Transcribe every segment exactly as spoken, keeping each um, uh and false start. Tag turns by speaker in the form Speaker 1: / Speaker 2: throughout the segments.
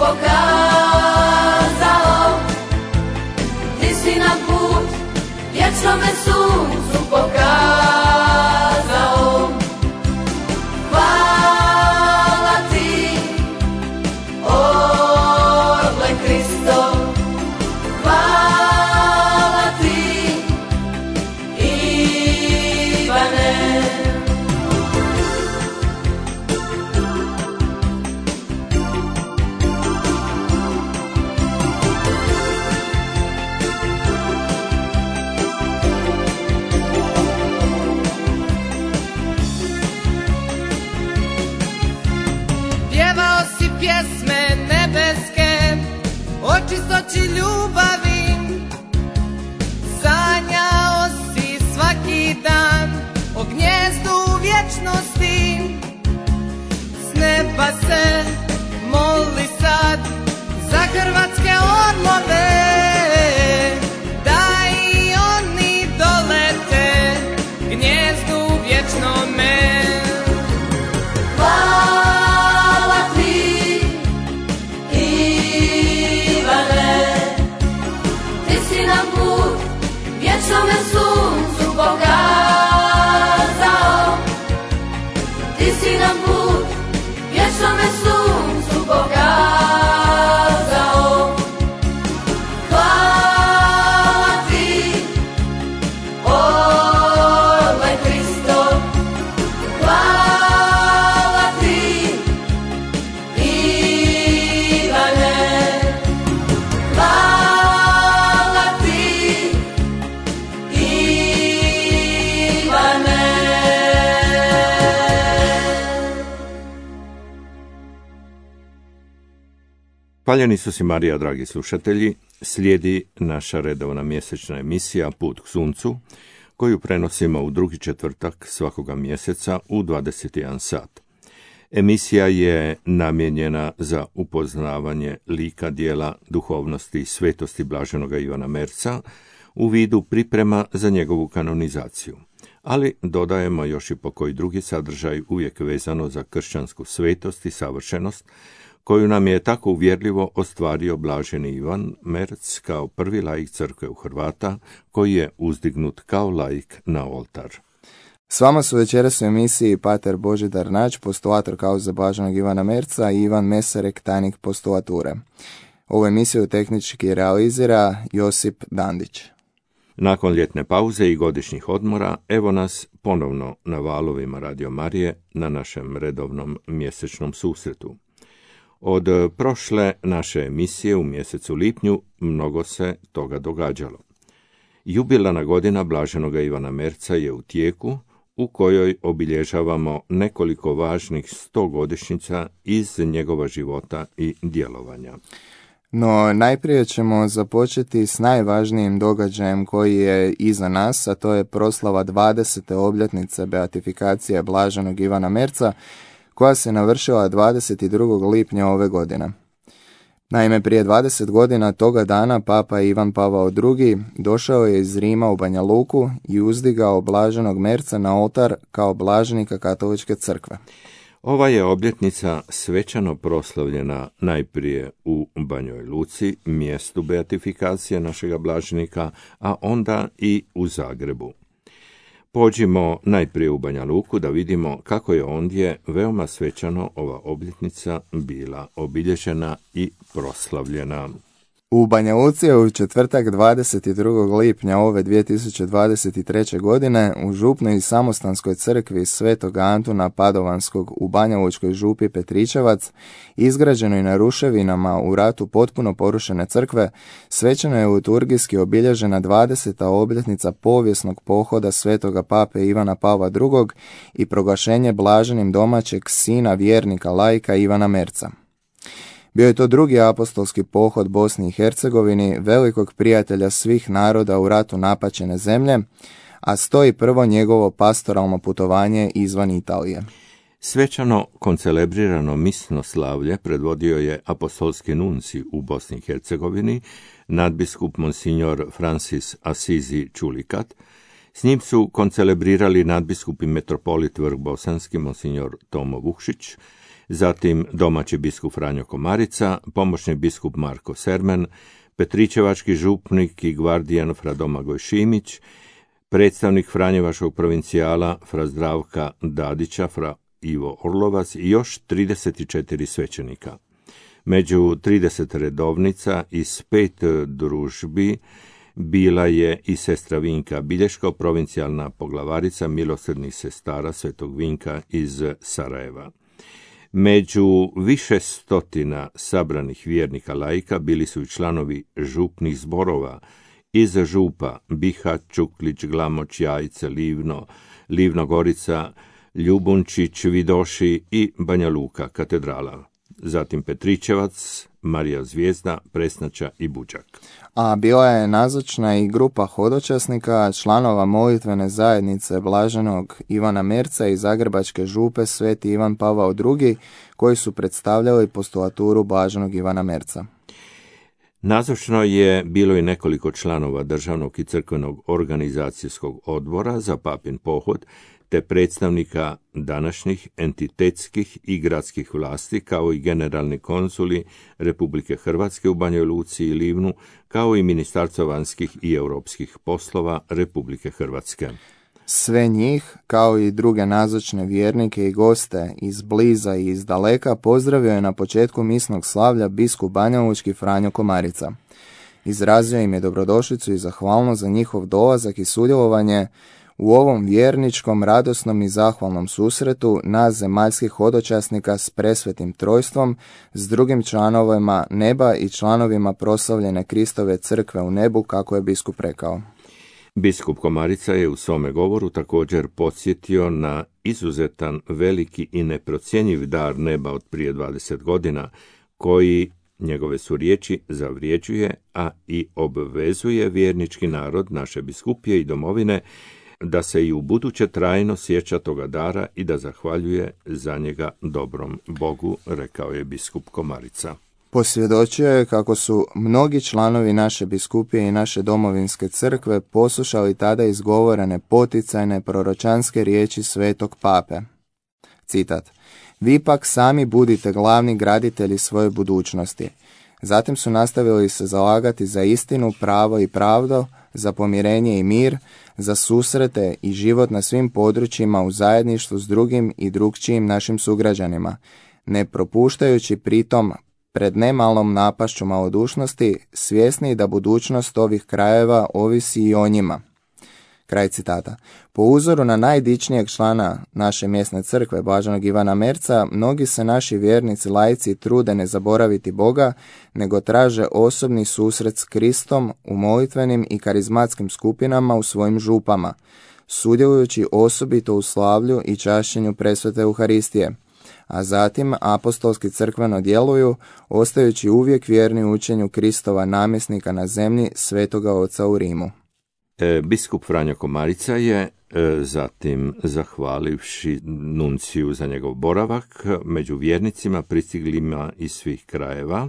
Speaker 1: pokazao, ti si nam put vječnome suncu pokazao. Hvala ti, orle Kristo, hvala ti, Ivane.
Speaker 2: Pjevao si pjesme nebeske o čistoći ljubavi, sanjao si svaki dan o gnjezdu vječnosti. S neba se moli sad za hrvatske orlove, da i oni dolete gnjezdu vječnome.
Speaker 1: Hvala ti, Ivane, ti si nam put vječnome suncu pokazao, ti si nam put vječnome suncu pokazao. Hvala ti, orle Kristo, hvala ti, Ivane, hvala ti, Ivane.
Speaker 3: Hvaljeni su si Marija, dragi slušatelji, slijedi naša redovna mjesečna emisija Put k suncu, koju prenosimo u drugi četvrtak svakoga mjeseca u dvadeset jedan sat. Emisija je namijenjena za upoznavanje lika, djela, duhovnosti i svetosti blaženoga Ivana Merca u vidu priprema za njegovu kanonizaciju. Ali dodajemo još i pokoji drugi sadržaj uvijek vezano za kršćansku svetost i savršenost, koju nam je tako uvjerljivo ostvario blaženi Ivan Merc kao prvi laik crkve u Hrvata, koji je uzdignut kao laik na oltar.
Speaker 4: S vama su večeras u emisiji pater Božidar Nađ, postulator kauze blaženog Ivana Merca, i Ivan Mesarek, tajnik postulature. Ovu emisiju tehnički realizira Josip Dandić.
Speaker 3: Nakon ljetne pauze i godišnjih odmora, evo nas ponovno na valovima Radio Marije na našem redovnom mjesečnom susretu. Od prošle naše emisije u mjesecu lipnju mnogo se toga događalo. Jubilarna godina blaženoga Ivana Merca je u tijeku, u kojoj obilježavamo nekoliko važnih stogodišnjica iz njegova života i djelovanja.
Speaker 4: No, najprije ćemo započeti s najvažnijim događajem koji je iza nas, a to je proslava dvadesete obljetnice beatifikacije blaženog Ivana Merca, koja se navršila dvadeset drugog lipnja ove godine. Naime, prije dvadeset godina toga dana Papa Ivan Pavao drugi došao je iz Rima u Banja Luku i uzdigao blaženog Merca na oltar kao blaženika katoličke crkve.
Speaker 3: Ova je obljetnica svečano proslavljena najprije u Banjoj Luci, mjestu beatifikacije našega blaženika, a onda i u Zagrebu. Pođimo najprije u Banja Luku da vidimo kako je ondje veoma svečano ova obljetnica bila obilježena i proslavljena.
Speaker 4: U Banja Luci je u četvrtak dvadeset drugog lipnja ove dvije tisuće dvadeset treće. godine u župnoj i samostanskoj crkvi Svetog Antuna Padovanskog u Banja Lučkoj župi Petričevac, izgrađenoj na ruševinama u ratu potpuno porušene crkve, svečano je liturgijski obilježena dvadeseta obljetnica povijesnog pohoda Svetoga Pape Ivana Pavla drugog i proglašenje blaženim domaćeg sina vjernika laika Ivana Merca. Bio je to drugi apostolski pohod Bosni i Hercegovini, velikog prijatelja svih naroda u ratu napaćene zemlje, a stoji prvo njegovo pastoralno putovanje izvan Italije.
Speaker 3: Svečano koncelebrirano misno slavlje predvodio je apostolski nunci u Bosni i Hercegovini, nadbiskup monsignor Francis Asizi Čulikat. S njim su koncelebrirali nadbiskup i metropolit vrhbosanski monsignor Tomo Vukšić, zatim domaći biskup Franjo Komarica, pomoćni biskup Marko Sermen, petričevački župnik i gvardijan fra Domagoj Šimić, predstavnik Franjevačkog provincijala fra Zdravka Dadića, fra Ivo Orlovac i još trideset četiri svećenika. Među trideset redovnica iz pet družbi bila je i sestra Vinka Bilješko, provincijalna poglavarica milosrdnih sestara Svetog Vinka iz Sarajeva. Među više stotina sabranih vjernika laika bili su i članovi župnih zborova iz župa Bihać, Čuklić, Glamoč, Jajce, Livno, Livnogorica, Ljubunčić, Vidoši i Banja Luka, katedrala. Zatim Petričevac, Marija Zvijezda, Presnača i Buđak.
Speaker 4: A bila je nazočna i grupa hodočasnika, članova molitvene zajednice Blaženog Ivana Merca i Zagrebačke župe Sveti Ivan Pavao drugi, koji su predstavljali postulaturu Blaženog Ivana Merca.
Speaker 3: Nazočno je bilo i nekoliko članova državnog i crkvenog organizacijskog odbora za papin pohod, te predstavnika današnjih entitetskih i gradskih vlasti, kao i generalni konzuli Republike Hrvatske u Banjoj Luci i Livnu, kao i Ministarstvo vanjskih i europskih poslova Republike Hrvatske.
Speaker 4: Sve njih, kao i druge nazočne vjernike i goste iz bliza i iz daleka, pozdravio je na početku misnog slavlja biskup banjalučki Franjo Komarica. Izrazio im je dobrodošlicu i zahvalnost za njihov dolazak i sudjelovanje u ovom vjerničkom, radosnom i zahvalnom susretu nas zemaljskih hodočasnika s presvetim trojstvom, s drugim članovima neba i članovima proslavljene Kristove crkve u nebu, kako je biskup rekao.
Speaker 3: Biskup Komarica je u svome govoru također podsjetio na izuzetan, veliki i neprocjenjiv dar neba od prije dvadeset godina, koji, njegove su riječi, zavrijeđuje, a i obvezuje vjernički narod naše biskupije i domovine da se i u buduće trajno sjeća toga dara i da zahvaljuje za njega dobrom Bogu, rekao je biskup Komarica.
Speaker 4: Posvjedočio je kako su mnogi članovi naše biskupije i naše domovinske crkve poslušali tada izgovorene poticajne proročanske riječi svetog pape. Citat: "Vi pak sami budite glavni graditelji svoje budućnosti." Zatim su nastavili se zalagati za istinu, pravo i pravdo, za pomirenje i mir, za susrete i život na svim područjima u zajedništvu s drugim i drugčijim našim sugrađanima, ne propuštajući pritom pred nemalom napašću malodušnosti, svjesni da budućnost ovih krajeva ovisi i o njima. Kraj citata. Po uzoru na najdičnijeg člana naše mjesne crkve, Blaženog Ivana Merca, mnogi se naši vjernici laici trude ne zaboraviti Boga, nego traže osobni susret s Kristom u molitvenim i karizmatskim skupinama u svojim župama, sudjelujući osobito u slavlju i čašćenju presvete Euharistije, a zatim apostolski crkveno djeluju, ostajući uvijek vjerni učenju Kristova namjesnika na zemlji, Svetoga Oca u Rimu.
Speaker 3: E, biskup Franjo Komarica je e, zatim, zahvalivši nunciju za njegov boravak među vjernicima pristiglima iz svih krajeva,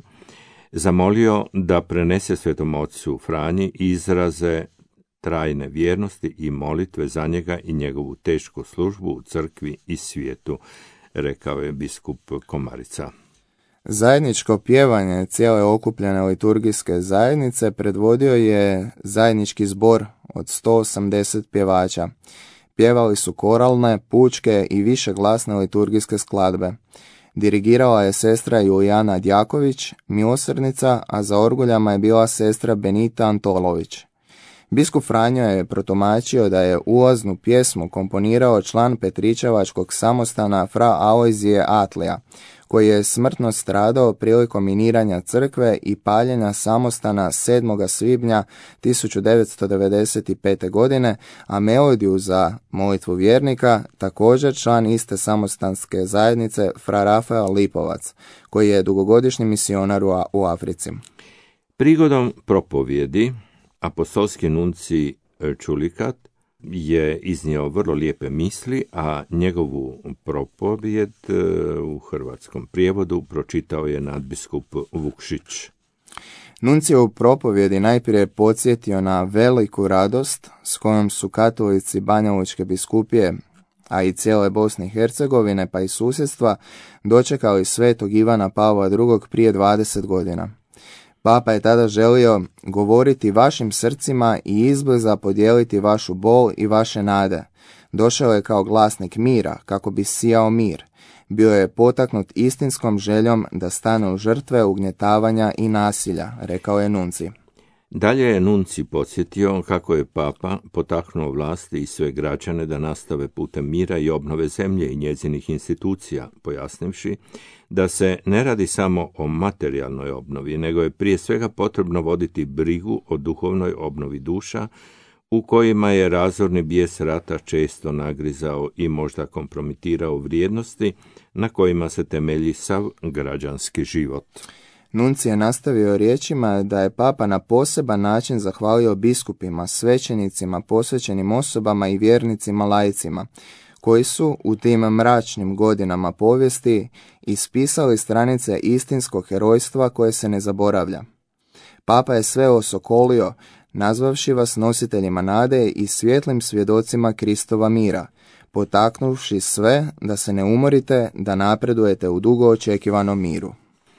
Speaker 3: zamolio da prenese Svetom Ocu Franji izraze trajne vjernosti i molitve za njega i njegovu tešku službu u crkvi i svijetu, rekao je biskup Komarica.
Speaker 4: Zajedničko pjevanje cijele okupljene liturgijske zajednice predvodio je zajednički zbor od sto osamdeset pjevača. Pjevali su koralne, pučke i višeglasne liturgijske skladbe. Dirigirala je sestra Julijana Djaković, milosrdnica, a za orguljama je bila sestra Benita Antolović. Biskup Franjo je protumačio da je ulaznu pjesmu komponirao član Petričevačkog samostana fra Alojzije Atlija, koji je smrtno stradao prilikom miniranja crkve i paljenja samostana sedmog svibnja tisuću devetsto devedeset pete. godine, a melodiju za molitvu vjernika također član iste samostanske zajednice fra Rafael Lipovac, koji je dugogodišnji misionar u Africi.
Speaker 3: Prigodom propovjedi apostolski nunci Čulikat je iznio vrlo lijepe misli, a njegovu propovjed u hrvatskom prijevodu pročitao je nadbiskup Vukšić.
Speaker 4: Nunci u propovjedi najprije podsjetio na veliku radost s kojom su katolici Banjalučke biskupije a i cijele Bosne i Hercegovine pa i susjedstva, dočekali svetog Ivana Pavla drugog prije dvadeset godina. Papa je tada želio govoriti vašim srcima i izbliza podijeliti vašu bol i vaše nade. Došao je kao glasnik mira, kako bi sijao mir. Bio je potaknut istinskom željom da stane u žrtve ugnjetavanja i nasilja, rekao je nunci.
Speaker 3: Dalje je nunci podsjetio kako je papa potaknuo vlasti i sve građane da nastave putem mira i obnove zemlje i njezinih institucija, pojasnivši da se ne radi samo o materijalnoj obnovi, nego je prije svega potrebno voditi brigu o duhovnoj obnovi duša, u kojima je razorni bijes rata često nagrizao i možda kompromitirao vrijednosti na kojima se temelji sav građanski život.
Speaker 4: Nunci je nastavio riječima da je papa na poseban način zahvalio biskupima, svećenicima, posvećenim osobama i vjernicima laicima, koji su u tim mračnim godinama povijesti ispisali stranice istinskog herojstva koje se ne zaboravlja. Papa je sve osokolio, nazvavši vas nositeljima nade i svjetlim svjedocima Kristova mira, potaknuvši sve da se ne umorite, da napredujete u dugo očekivanom miru.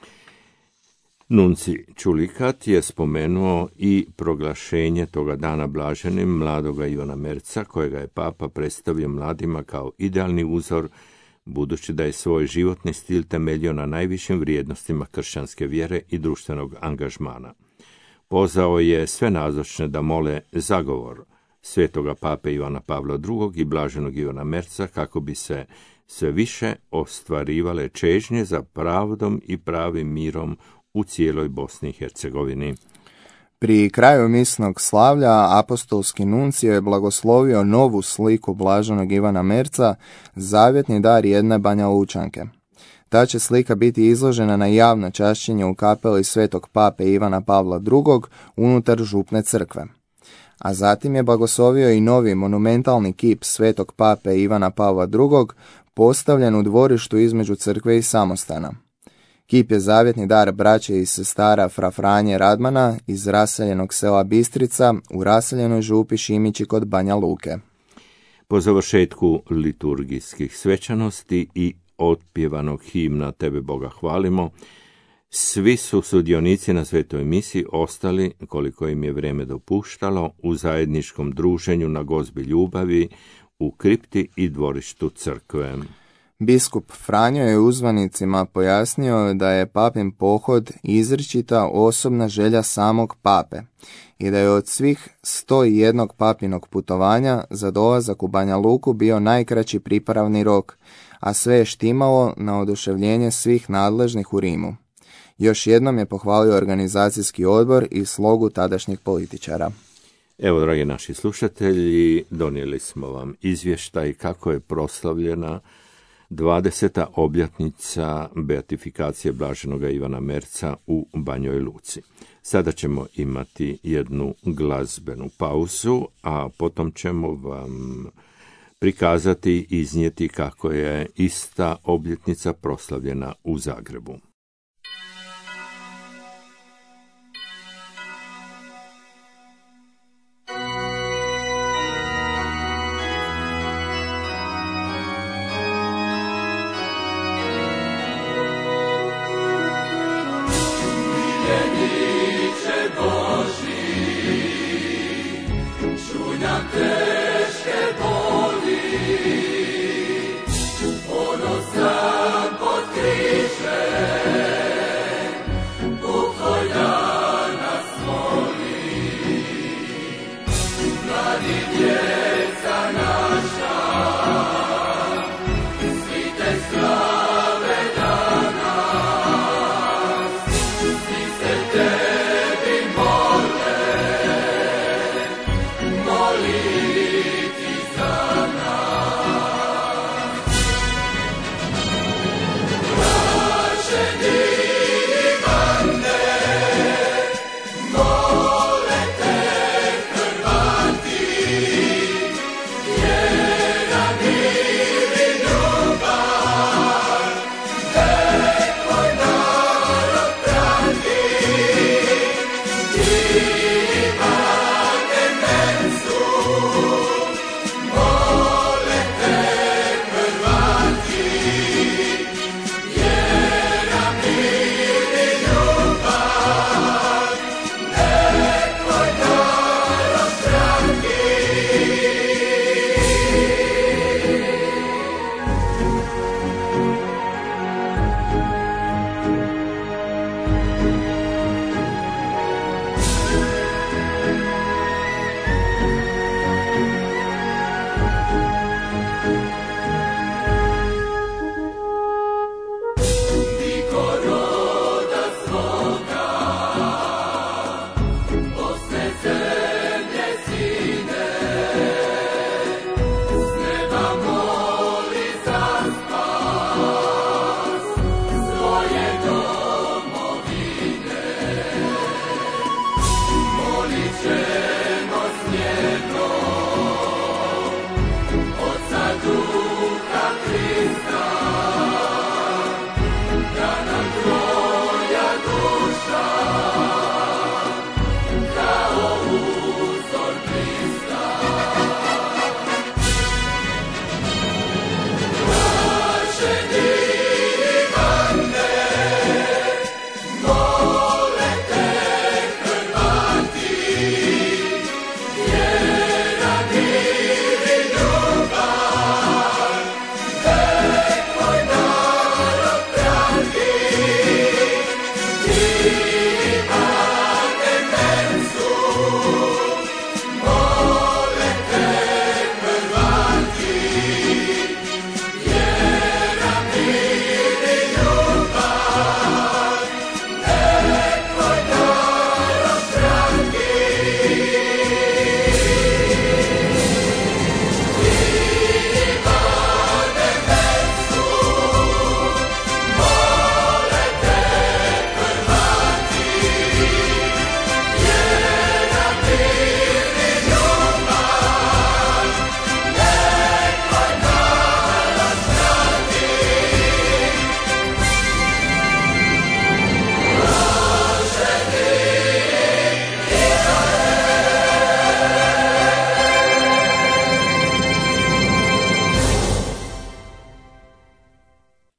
Speaker 3: Nunci Čulikat je spomenuo i proglašenje toga dana blaženim mladoga Ivana Merca, kojega je papa predstavio mladima kao idealni uzor, budući da je svoj životni stil temeljio na najvišim vrijednostima kršćanske vjere i društvenog angažmana. Pozvao je sve nazočne da mole zagovor svetoga pape Ivana Pavla drugog i blaženog Ivana Merca kako bi se sve više ostvarivale čežnje za pravdom i pravim mirom u cijeloj Bosni i Hercegovini.
Speaker 4: Pri kraju misnog slavlja apostolski nuncio je blagoslovio novu sliku blaženog Ivana Merca, zavjetni dar jedne Banja Lučanke. Ta će slika biti izložena na javno čašćenje u kapeli svetog pape Ivana Pavla drugog unutar župne crkve. A zatim je blagoslovio i novi monumentalni kip svetog pape Ivana Pavla drugog postavljen u dvorištu između crkve i samostana. Kip je zavjetni dar braće i sestara Fra Franje Radmana iz raseljenog sela Bistrica u raseljenoj župi Šimići kod Banja Luke.
Speaker 3: Po završetku liturgijskih svečanosti i otpjevanog himna Tebe Boga hvalimo, svi su sudionici na svetoj misi ostali, koliko im je vrijeme dopuštalo, u zajedničkom druženju na gozbi ljubavi u kripti i dvorištu crkve.
Speaker 4: Biskup Franjo je uzvanicima pojasnio da je papin pohod izričita osobna želja samog pape i da je od svih sto jedan papinog putovanja za dolazak u Banja Luku bio najkraći pripravni rok, a sve je štimalo na oduševljenje svih nadležnih u Rimu. Još jednom je pohvalio organizacijski odbor i slogu tadašnjih političara.
Speaker 3: Evo, dragi naši slušatelji, donijeli smo vam izvještaj kako je proslavljena dvadeseta obljetnica beatifikacije blaženoga Ivana Merca u Banjoj Luci. Sada ćemo imati jednu glazbenu pauzu, a potom ćemo vam prikazati i iznijeti kako je ista obljetnica proslavljena u Zagrebu.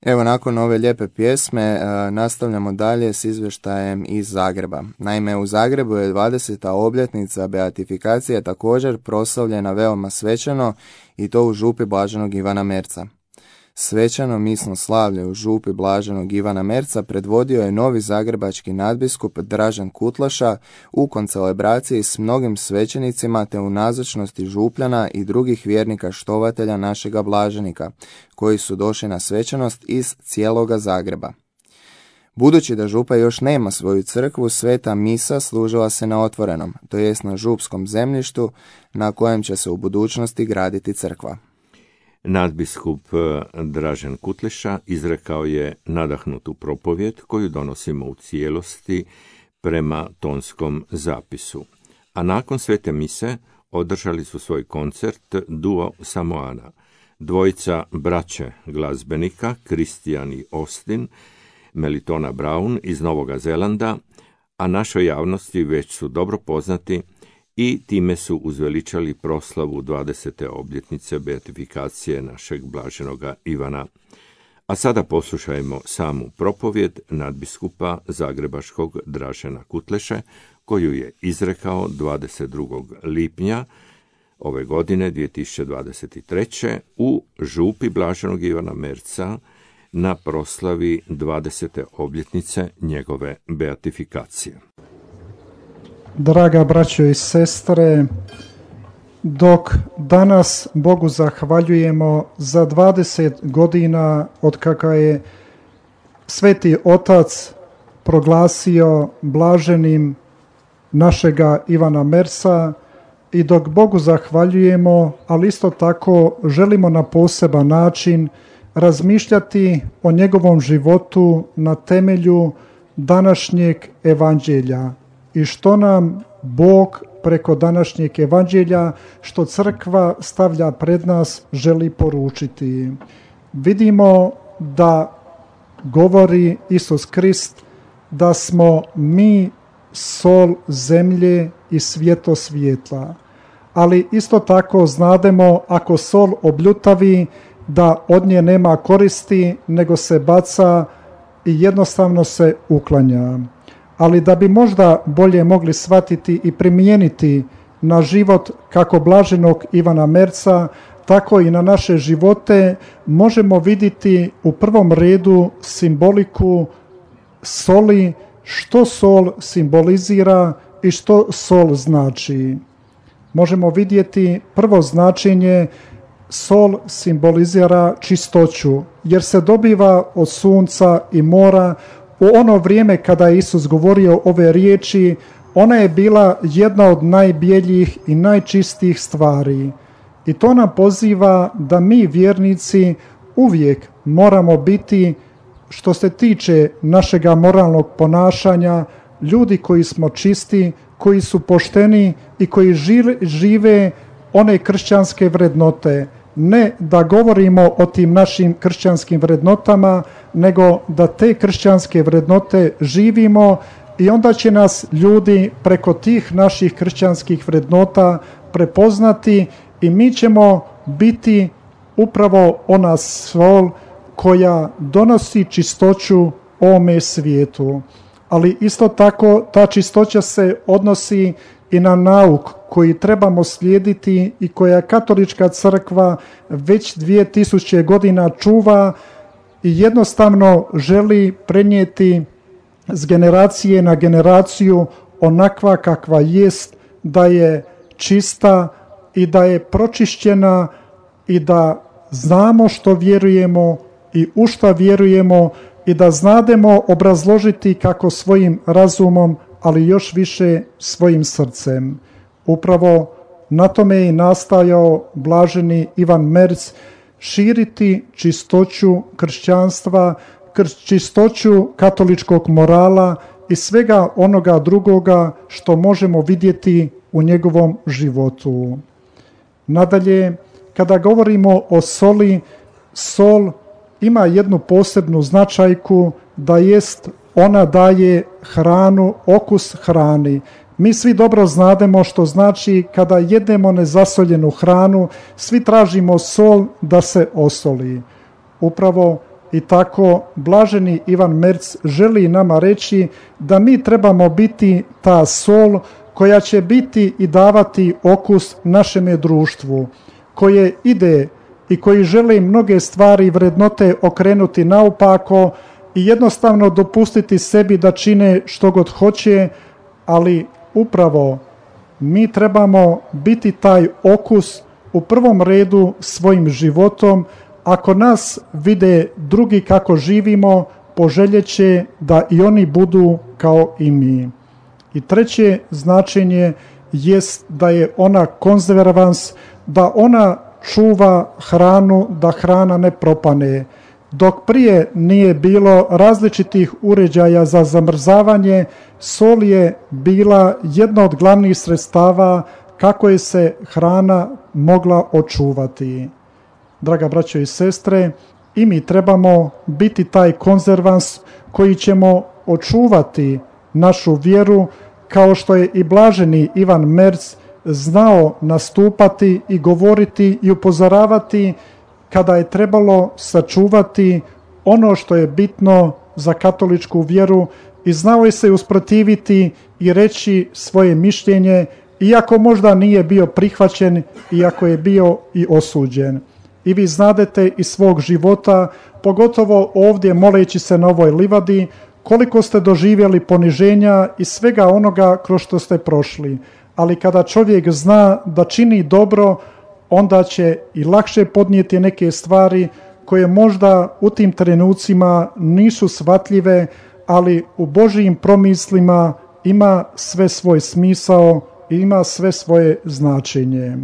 Speaker 4: Evo, nakon ove lijepe pjesme e, nastavljamo dalje s izvještajem iz Zagreba. Naime, u Zagrebu je dvadeseta obljetnica beatifikacije također proslavljena veoma svečano i to u župi Blaženog Ivana Merca. Svečano misno slavlje u župi Blaženog Ivana Merca predvodio je novi zagrebački nadbiskup Dražen Kutleša u koncelebraciji s mnogim svećenicima te u nazočnosti župljana i drugih vjernika štovatelja našega blaženika, koji su došli na svečanost iz cijeloga Zagreba. Budući da župa još nema svoju crkvu, sveta misa služila se na otvorenom, to jest na župskom zemljištu na kojem će se u budućnosti graditi crkva.
Speaker 3: Nadbiskup Dražen Kutleša izrekao je nadahnutu propovjed koju donosimo u cijelosti prema tonskom zapisu. A nakon svete mise održali su svoj koncert duo Samoana. Dvojica braće glazbenika, Christian i Austin, Melitona Brown iz Novoga Zelanda, a našoj javnosti već su dobro poznati i time su uzveličali proslavu dvadesete obljetnice beatifikacije našeg blaženoga Ivana. A sada poslušajmo samu propovjed nadbiskupa zagrebačkog Dražena Kutleše, koju je izrekao dvadeset drugog lipnja ove godine dvije tisuće dvadeset treće. u župi Blaženog Ivana Merca na proslavi dvadesete obljetnice njegove beatifikacije.
Speaker 5: Draga braćo i sestre, dok danas Bogu zahvaljujemo za dvadeset godina od kako je Sveti Otac proglasio blaženim našega Ivana Merca, i dok Bogu zahvaljujemo, ali isto tako želimo na poseban način razmišljati o njegovom životu na temelju današnjeg evanđelja i što nam Bog preko današnjeg evanđelja, što crkva stavlja pred nas, želi poručiti. Vidimo da govori Isus Krist da smo mi sol zemlje i svjetlo svjetla. Ali isto tako znademo, ako sol obljutavi, da od nje nema koristi, nego se baca i jednostavno se uklanja. Ali da bi možda bolje mogli shvatiti i primijeniti na život kako blaženog Ivana Merca, tako i na naše živote, možemo vidjeti u prvom redu simboliku soli, što sol simbolizira i što sol znači. Možemo vidjeti prvo značenje, sol simbolizira čistoću, jer se dobiva od sunca i mora. U ono vrijeme kada je Isus govorio ove riječi, ona je bila jedna od najbjeljih i najčistijih stvari. I to nam poziva da mi vjernici uvijek moramo biti, što se tiče našega moralnog ponašanja, ljudi koji smo čisti, koji su pošteni i koji žive one kršćanske vrednote. Ne da govorimo o tim našim kršćanskim vrednotama, nego da te kršćanske vrednote živimo, i onda će nas ljudi preko tih naših kršćanskih vrednota prepoznati i mi ćemo biti upravo ona sol koja donosi čistoću ovome svijetu. Ali isto tako ta čistoća se odnosi i na nauk koji trebamo slijediti i koja katolička crkva već dvije tisuće godina čuva i jednostavno želi prenijeti s generacije na generaciju onakva kakva jest, da je čista i da je pročišćena i da znamo što vjerujemo i u šta vjerujemo i da znademo obrazložiti kako svojim razumom, ali još više svojim srcem. Upravo na tome je nastajao blaženi Ivan Merc, širiti čistoću kršćanstva, čistoću katoličkog morala i svega onoga drugoga što možemo vidjeti u njegovom životu. Nadalje, kada govorimo o soli, sol ima jednu posebnu značajku, da jest ona daje hranu, okus hrani. Mi svi dobro znademo što znači kada jedemo nezasoljenu hranu, svi tražimo sol da se osoli. Upravo I tako blaženi Ivan Merc želi nama reći da mi trebamo biti ta sol koja će biti i davati okus našem društvu, koje ide i koji želi mnoge stvari i vrednote okrenuti naopako i jednostavno dopustiti sebi da čine što god hoće, ali upravo mi trebamo biti taj okus u prvom redu svojim životom. Ako nas vide drugi kako živimo, poželjeće da i oni budu kao i mi. I treće značenje jest da je ona konzervans, da ona čuva hranu, da hrana ne propane. Dok prije nije bilo različitih uređaja za zamrzavanje, sol je bila jedna od glavnih sredstava kako je se hrana mogla očuvati. Draga braćo i sestre, i mi trebamo biti taj konzervans koji ćemo očuvati našu vjeru, kao što je i blaženi Ivan Merc znao nastupati i govoriti i upozoravati kada je trebalo sačuvati ono što je bitno za katoličku vjeru i znao je se usprotiviti i reći svoje mišljenje, iako možda nije bio prihvaćen, iako je bio i osuđen. I vi znadete iz svog života, pogotovo ovdje moleći se na ovoj livadi, koliko ste doživjeli poniženja i svega onoga kroz što ste prošli. Ali kada čovjek zna da čini dobro, onda će i lakše podnijeti neke stvari koje možda u tim trenucima nisu shvatljive, ali u Božjim promislima ima sve svoj smisao i ima sve svoje značenje.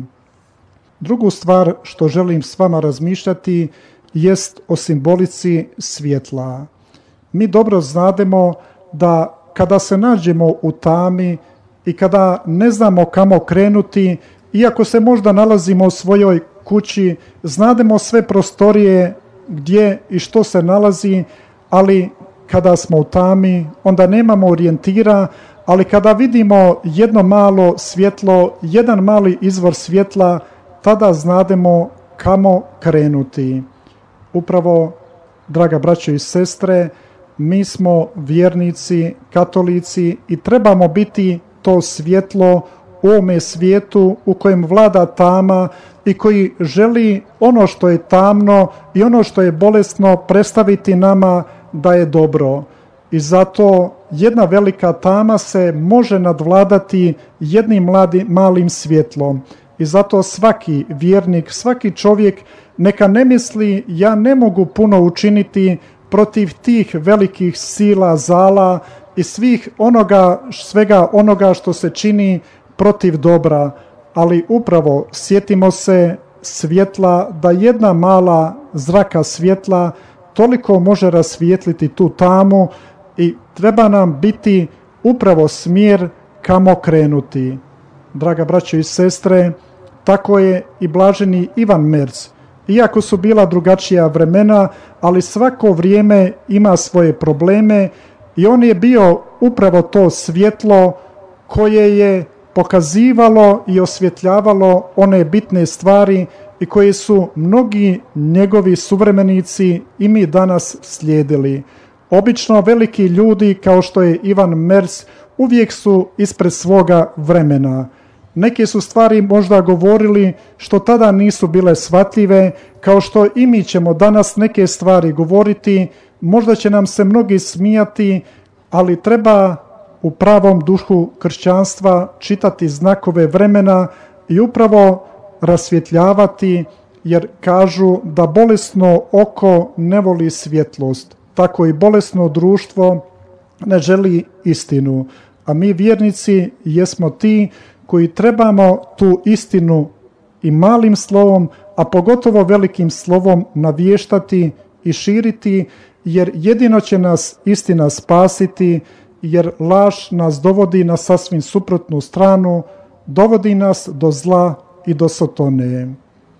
Speaker 5: Drugu stvar što želim s vama razmišljati jest o simbolici svjetla. Mi dobro znademo da kada se nađemo u tami i kada ne znamo kamo krenuti, iako se možda nalazimo u svojoj kući, znademo sve prostorije gdje i što se nalazi, ali kada smo u tami, onda nemamo orijentira, ali kada vidimo jedno malo svjetlo, jedan mali izvor svjetla, tada znademo kamo krenuti. Upravo, draga braćo i sestre, mi smo vjernici, katolici i trebamo biti to svjetlo u ovome svijetu u kojem vlada tama i koji želi ono što je tamno i ono što je bolesno predstaviti nama da je dobro. I zato jedna velika tama se može nadvladati jednim mladi, malim svjetlom. I zato svaki vjernik, svaki čovjek neka ne misli ja ne mogu puno učiniti protiv tih velikih sila zala i svih onoga, svega onoga što se čini protiv dobra, ali upravo sjetimo se svjetla, da jedna mala zraka svjetla toliko može rasvijetliti tu tamu i treba nam biti upravo smjer kamo krenuti. Draga braćo i sestre, tako je i blaženi Ivan Merc. Iako su bila drugačija vremena, ali svako vrijeme ima svoje probleme i on je bio upravo to svjetlo koje je pokazivalo i osvjetljavalo one bitne stvari i koje su mnogi njegovi suvremenici i mi danas slijedili. Obično veliki ljudi kao što je Ivan Merc uvijek su ispred svoga vremena. Neke su stvari možda govorili što tada nisu bile shvatljive, kao što i mi ćemo danas neke stvari govoriti, možda će nam se mnogi smijati, ali treba u pravom duhu kršćanstva čitati znakove vremena i upravo rasvjetljavati, jer kažu da bolesno oko ne voli svjetlost, tako i bolesno društvo ne želi istinu, a mi vjernici jesmo ti koji trebamo tu istinu i malim slovom, a pogotovo velikim slovom navještati i širiti, jer jedino će nas istina spasiti, jer laž nas dovodi na sasvim suprotnu stranu, dovodi nas do zla i do sotone.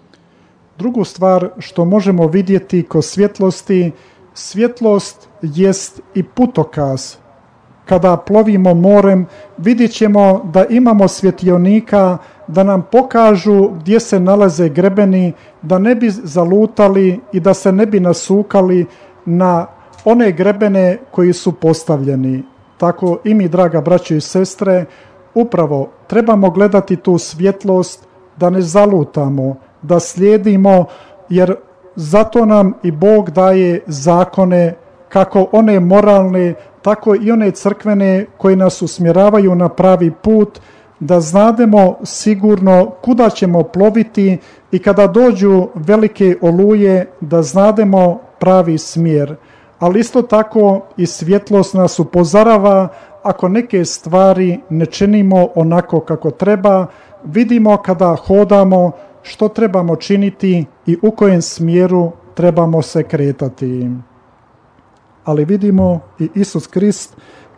Speaker 5: Drugu stvar što možemo vidjeti kod svjetlosti, svjetlost jest i putokaz. Kada plovimo morem, vidjet ćemo da imamo svjetionika, da nam pokažu gdje se nalaze grebeni, da ne bi zalutali i da se ne bi nasukali, na one grebene koji su postavljeni. Tako i mi, draga braćo i sestre, upravo trebamo gledati tu svjetlost, da ne zalutamo, da slijedimo, jer zato nam i Bog daje zakone, kako one moralne, tako i one crkvene koji nas usmjeravaju na pravi put, da znademo sigurno kuda ćemo ploviti i kada dođu velike oluje, da znademo pravi smjer. Ali isto tako i svjetlost nas upozorava ako neke stvari ne činimo onako kako treba, vidimo kada hodamo što trebamo činiti i u kojem smjeru trebamo se kretati. Ali vidimo i Isus Krist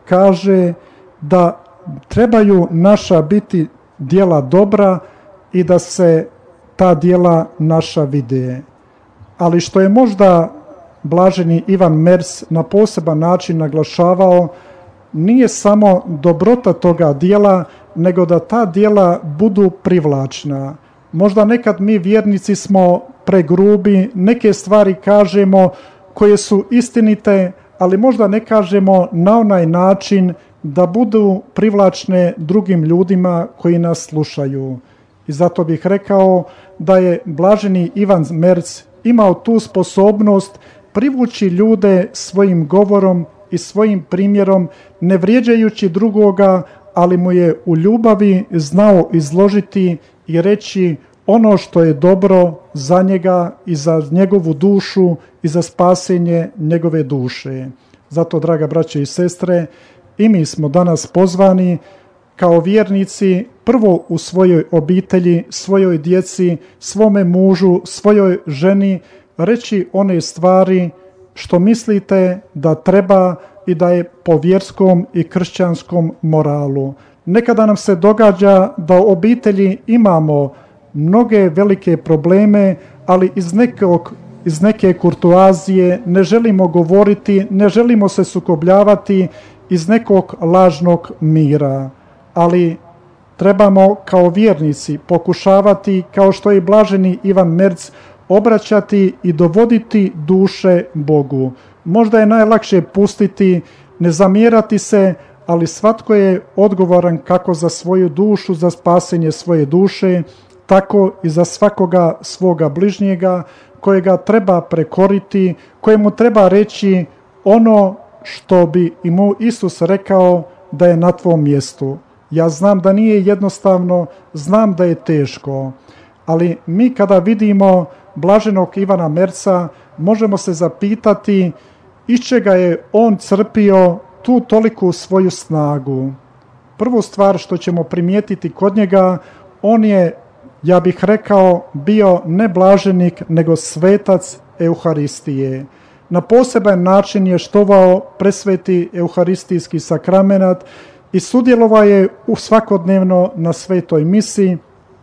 Speaker 5: kaže da trebaju naša biti djela dobra i da se ta djela naša vide. Ali što je možda blaženi Ivan Mers na poseban način naglašavao, nije samo dobrota toga djela, nego da ta djela budu privlačna. Možda nekad mi vjernici smo pregrubi, neke stvari kažemo koje su istinite, ali možda ne kažemo na onaj način da budu privlačne drugim ljudima koji nas slušaju. I zato bih rekao da je blaženi Ivan Merc imao tu sposobnost privući ljude svojim govorom i svojim primjerom, ne vrijeđajući drugoga, ali mu je u ljubavi znao izložiti i reći ono što je dobro za njega i za njegovu dušu i za spasenje njegove duše. Zato, draga braće i sestre, i mi smo danas pozvani kao vjernici prvo u svojoj obitelji, svojoj djeci, svome mužu, svojoj ženi reći one stvari što mislite da treba i da je po vjerskom i kršćanskom moralu. Nekada nam se događa da u obitelji imamo mnoge velike probleme, ali iz nekog iz neke kurtoazije ne želimo govoriti, ne želimo se sukobljavati iz nekog lažnog mira. Ali trebamo kao vjernici pokušavati, kao što je blaženi Ivan Merc, obraćati i dovoditi duše Bogu. Možda je najlakše pustiti, ne zamjerati se, ali svatko je odgovoran kako za svoju dušu, za spasenje svoje duše, tako i za svakoga svoga bližnjega kojega treba prekoriti, kojemu treba reći ono što bi i mu Isus rekao da je na tvom mjestu. Ja znam da nije jednostavno, znam da je teško, ali mi kada vidimo blaženog Ivana Merca, možemo se zapitati iz čega je on crpio tu toliku svoju snagu. Prvu stvar što ćemo primijetiti kod njega, on je, ja bih rekao, bio ne blaženik, nego svetac Euharistije. Na poseban način je štovao presveti euharistijski sakramenat i sudjelovao je u svakodnevno na svetoj misi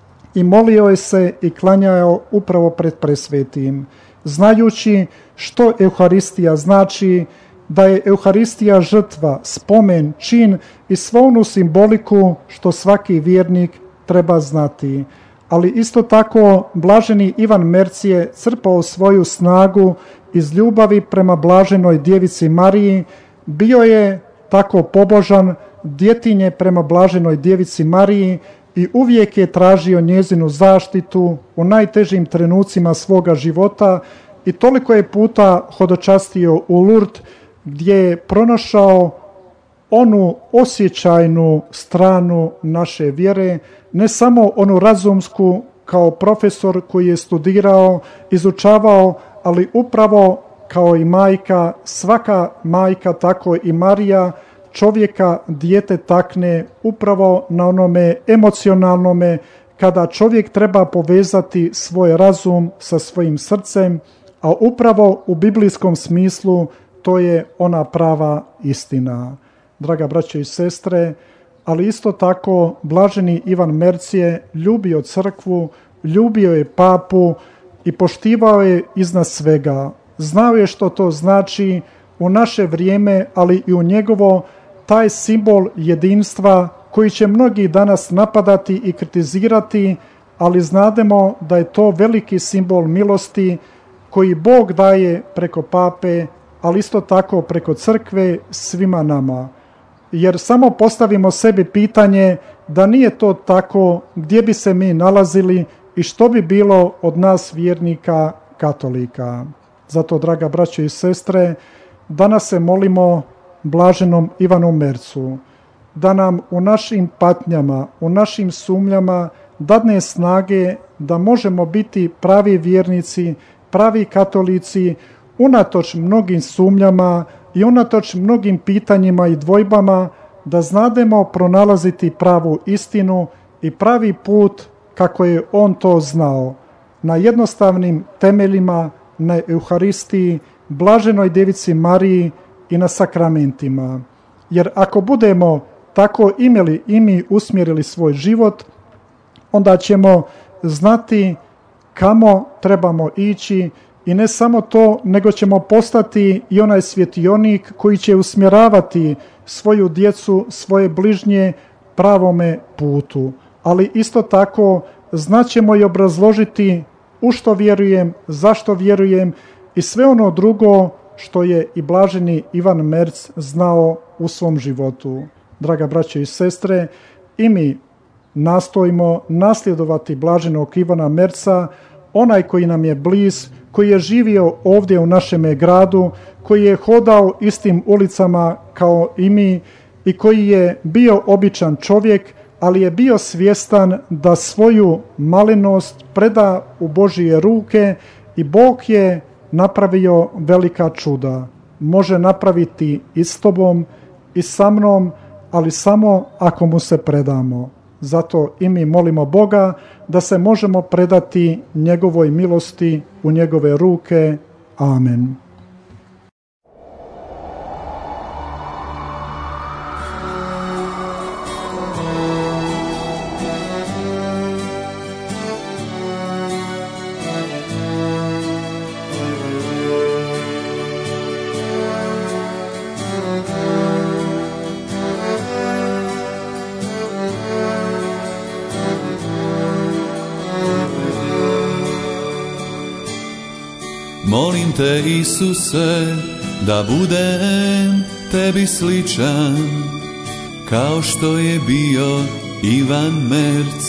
Speaker 5: i molio je se i klanjao upravo pred presvetim. Znajući što Euharistija znači, da je Euharistija žrtva, spomen, čin i svu onu simboliku što svaki vjernik treba znati. Ali isto tako blaženi Ivan Merc je crpao svoju snagu iz ljubavi prema blaženoj djevici Mariji, bio je tako pobožan, djetinje prema blaženoj djevici Mariji i uvijek je tražio njezinu zaštitu u najtežim trenucima svoga života i toliko je puta hodočastio u Lourdes gdje je pronašao onu osjećajnu stranu naše vjere, ne samo onu razumsku kao profesor koji je studirao, izučavao, ali upravo kao i majka, svaka majka, tako i Marija, čovjeka dijete takne upravo na onome emocionalnome, kada čovjek treba povezati svoj razum sa svojim srcem, a upravo u biblijskom smislu to je ona prava istina. Draga braćo i sestre, ali isto tako blaženi Ivan Merc je ljubio crkvu, ljubio je papu i poštivao je iznad svega. Znao je što to znači u naše vrijeme, ali i u njegovo, taj simbol jedinstva koji će mnogi danas napadati i kritizirati, ali znademo da je to veliki simbol milosti koji Bog daje preko pape ali isto tako preko crkve svima nama. Jer samo postavimo sebi pitanje da nije to tako, gdje bi se mi nalazili i što bi bilo od nas vjernika katolika. Zato, draga braćo i sestre, danas se molimo blaženom Ivanu Mercu, da nam u našim patnjama, u našim sumnjama dadne snage da možemo biti pravi vjernici, pravi katolici, unatoč mnogim sumnjama i unatoč mnogim pitanjima i dvojbama, da znademo pronalaziti pravu istinu i pravi put kako je on to znao, na jednostavnim temeljima, na Euharistiji, blaženoj Devici Mariji i na sakramentima. Jer ako budemo tako imeli i mi usmjerili svoj život, onda ćemo znati kamo trebamo ići i ne samo to, nego ćemo postati i onaj svjetionik koji će usmjeravati svoju djecu, svoje bližnje pravome putu. Ali isto tako znaćemo i obrazložiti u što vjerujem, zašto vjerujem i sve ono drugo što je i blaženi Ivan Merc znao u svom životu. Draga braće i sestre, i mi nastojimo nasljedovati blaženog Ivana Merca, onaj koji nam je bliz, koji je živio ovdje u našem gradu, koji je hodao istim ulicama kao i mi i koji je bio običan čovjek, ali je bio svjestan da svoju malenost preda u Božije ruke i Bog je napravio velika čuda. Može napraviti i s tobom i sa mnom, ali samo ako mu se predamo. Zato i mi molimo Boga da se možemo predati njegovoj milosti u njegove ruke. Amen.
Speaker 6: Molim te, Isuse, da budem tebi sličan, kao što je bio Ivan Merc.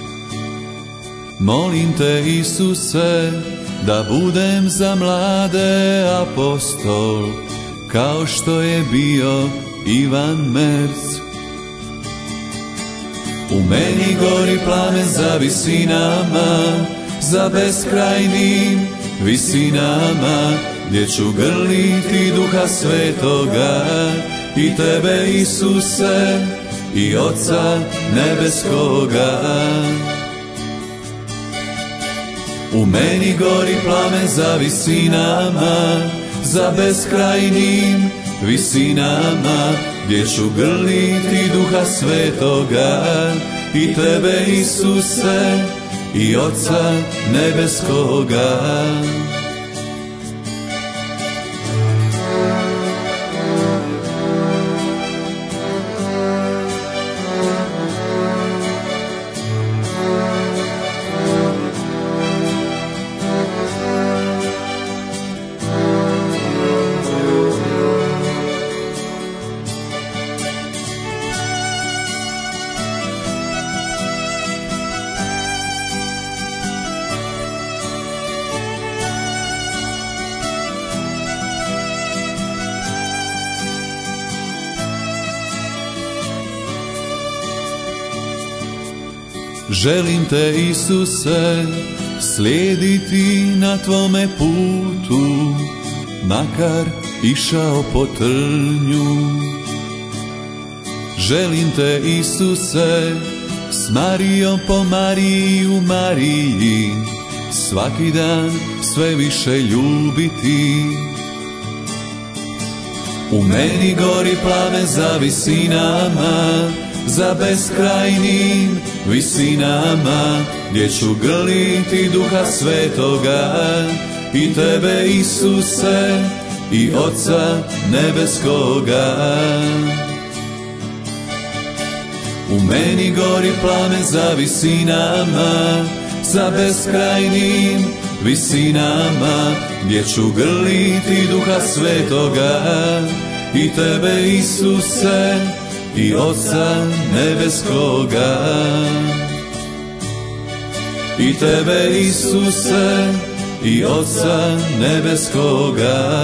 Speaker 6: Molim te, Isuse, da budem za mlade apostol, kao što je bio Ivan Merc. U meni gori plamen za visinama, za beskrajnim visinama, gdje ću grliti Duha Svetoga i tebe, Isuse, i Oca Nebeskoga. U meni gori plamen za visinama, za beskrajnim visinama, gdje ću grliti Duha Svetoga i tebe, Isuse, i Oca Nebeskoga. Želim te, Isuse, slijediti na tvome putu, makar išao po trnju. Želim te, Isuse, s Marijom po Mariji u Mariji, svaki dan sve više ljubiti. U meni gori plamen za visinama, za beskrajnim visinama, gdje ću grliti Duha Svetoga i tebe, Isuse, i Oca Nebeskoga. U meni gori plamen za visinama, za beskrajnim visinama, gdje ću grliti Duha Svetoga, i tebe, Isuse, i Oca nebeskoga. I tebe, Isuse, i Oca nebeskoga.